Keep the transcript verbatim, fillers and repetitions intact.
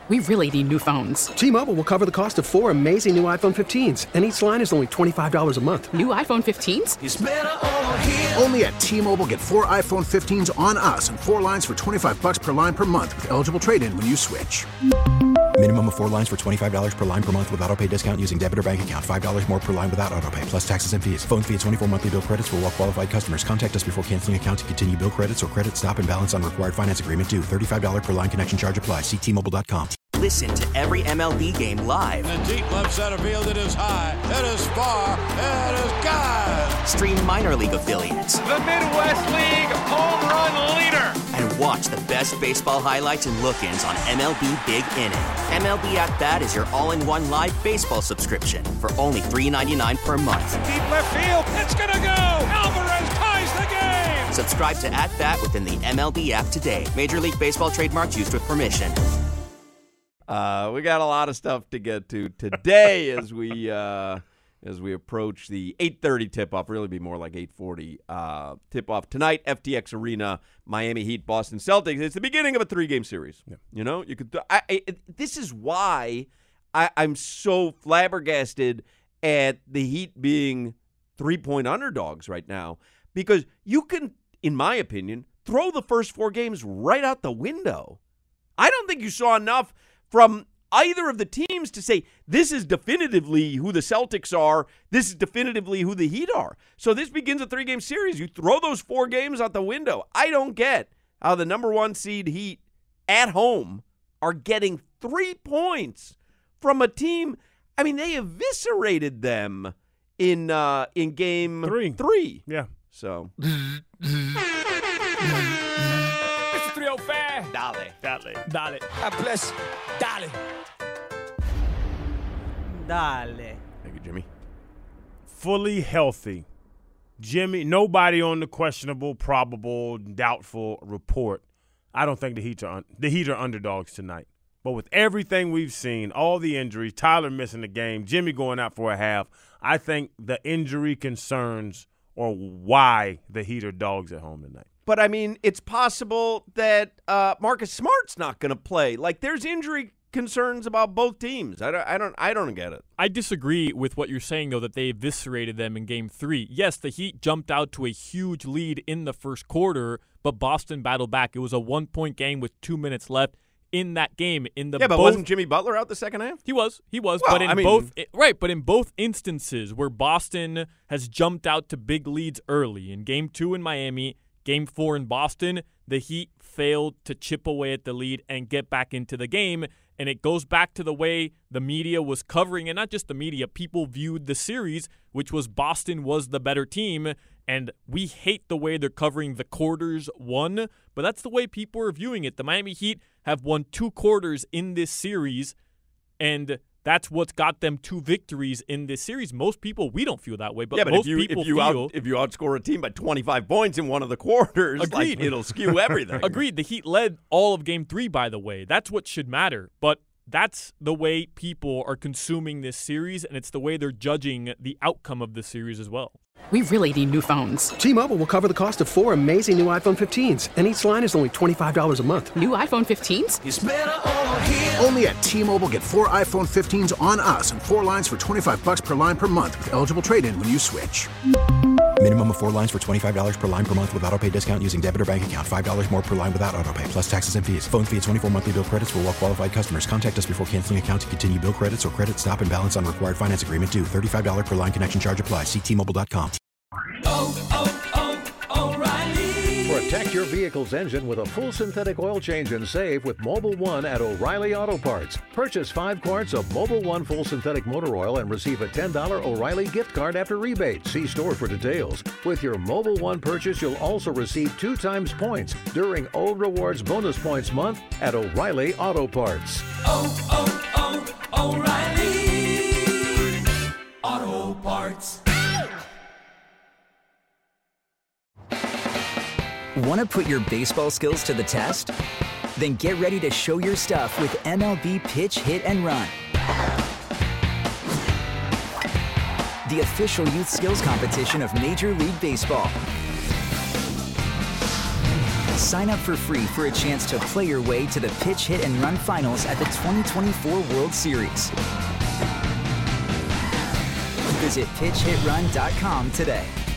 We really need new phones. T-Mobile will cover the cost of four amazing new iPhone fifteens, and each line is only twenty-five dollars a month. New iPhone fifteens? It's better over here. Only at T-Mobile, get four iPhone fifteens on us and four lines for twenty-five dollars per line per month with eligible trade-in when you switch. Minimum of four lines for twenty-five dollars per line per month with autopay discount using debit or bank account. five dollars more per line without autopay, plus taxes and fees. Phone fee at twenty-four monthly bill credits for well-qualified customers. Contact us before canceling account to continue bill credits or credit stop and balance on required finance agreement due. thirty-five dollars per line connection charge applies. See T Mobile dot com. Listen to every M L B game live. In the deep left center field, it is high, it is far, it is gone. Stream minor league affiliates. The Midwest League home run leader. And watch the best baseball highlights and look-ins on M L B Big Inning. M L B At Bat is your all-in-one live baseball subscription for only three dollars and ninety-nine cents per month. Deep left field, it's gonna go. Alvarez ties the game. Subscribe to At Bat within the M L B app today. Major League Baseball trademarks used with permission. Uh, we got a lot of stuff to get to today as we uh, as we approach the eight thirty tip-off. Really be more like eight forty uh, tip-off tonight. F T X Arena, Miami Heat, Boston Celtics. It's the beginning of a three-game series. Yeah. You know, you could. I, I, this is why I, I'm so flabbergasted at the Heat being three-point underdogs right now, because you can, in my opinion, throw the first four games right out the window. I don't think you saw enough from either of the teams to say this is definitively who the Celtics are, this is definitively who the Heat are. So this begins a three-game series. You throw those four games out the window. I don't get how the number one seed Heat at home are getting three points from a team. I mean, they eviscerated them in uh, in game three. three. Yeah. So. three oh five. Dale. Dale. Dale. God bless. Dale. Dale. Thank you, Jimmy. Fully healthy. Jimmy, nobody on the questionable, probable, doubtful report. I don't think the Heat are un- the Heat are underdogs tonight. But with everything we've seen, all the injuries, Tyler missing the game, Jimmy going out for a half, I think the injury concerns are why the Heat are dogs at home tonight. But, I mean, it's possible that uh, Marcus Smart's not going to play. Like, there's injury concerns about both teams. I don't, I don't I don't get it. I disagree with what you're saying, though, that they eviscerated them in game three. Yes, the Heat jumped out to a huge lead in the first quarter, but Boston battled back. It was a one-point game with two minutes left in that game. In the Yeah, but both, wasn't Jimmy Butler out the second half? He was. He was. Well, but in I mean, both right, but in both instances where Boston has jumped out to big leads early, in game two in Miami, game four in Boston, the Heat failed to chip away at the lead and get back into the game. And it goes back to the way the media was covering, and not just the media, people viewed the series, which was Boston was the better team. And we hate the way they're covering the quarters won, but that's the way people are viewing it. The Miami Heat have won two quarters in this series, and that's what's got them two victories in this series. Most people, we don't feel that way, but, yeah, but most if you, people if you feel out, if you outscore a team by twenty-five points in one of the quarters, agreed. Like, it'll skew everything. Agreed. The Heat led all of game three, by the way. That's what should matter. But that's the way people are consuming this series, and it's the way they're judging the outcome of the series as well. We really need new phones. T-Mobile will cover the cost of four amazing new iPhone fifteens, and each line is only twenty-five dollars a month. New iPhone fifteens? It's better over here. Only at T-Mobile, get four iPhone fifteens on us and four lines for twenty-five dollars per line per month with eligible trade-in when you switch. Minimum of four lines for twenty-five dollars per line per month with autopay discount using debit or bank account. five dollars more per line without autopay, plus taxes and fees. Phone fee at twenty-four monthly bill credits for well-qualified customers. Contact us before canceling account to continue bill credits or credit stop and balance on required finance agreement due. thirty-five dollars per line connection charge applies. See T Mobile dot com. Oh, oh, oh, O'Reilly. Protect your vehicle's engine with a full synthetic oil change and save with Mobil one at O'Reilly Auto Parts. Purchase five quarts of Mobil one full synthetic motor oil and receive a ten dollars O'Reilly gift card after rebate. See store for details. With your Mobil one purchase, you'll also receive two times points during O Rewards Bonus Points Month at O'Reilly Auto Parts. Oh, oh, oh, O'Reilly Auto Parts. Want to put your baseball skills to the test? Then get ready to show your stuff with M L B Pitch, Hit, and Run. The official youth skills competition of Major League Baseball. Sign up for free for a chance to play your way to the Pitch Hit and Run Finals at the twenty twenty-four World Series. Visit pitch hit run dot com today.